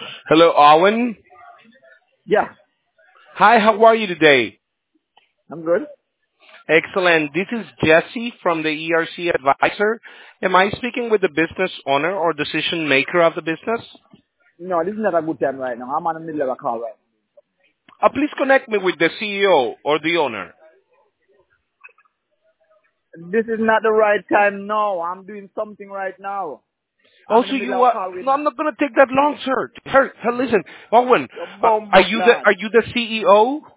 Hello, Owen. Yeah, Hi, how are you today? I'm good. Excellent. This is Jesse from the ERC Advisor. Am I speaking with the business owner or decision maker of the business? No, this is not a good time right now. I'm on the middle of a call right Please connect me with the CEO or the owner. now. This is not the right time now. I'm doing something right now. I'm in the Also, middle you of a are. call with No, I'm not going to take that long, sir. Listen, Owen. your bum Are butt you the lad. CEO?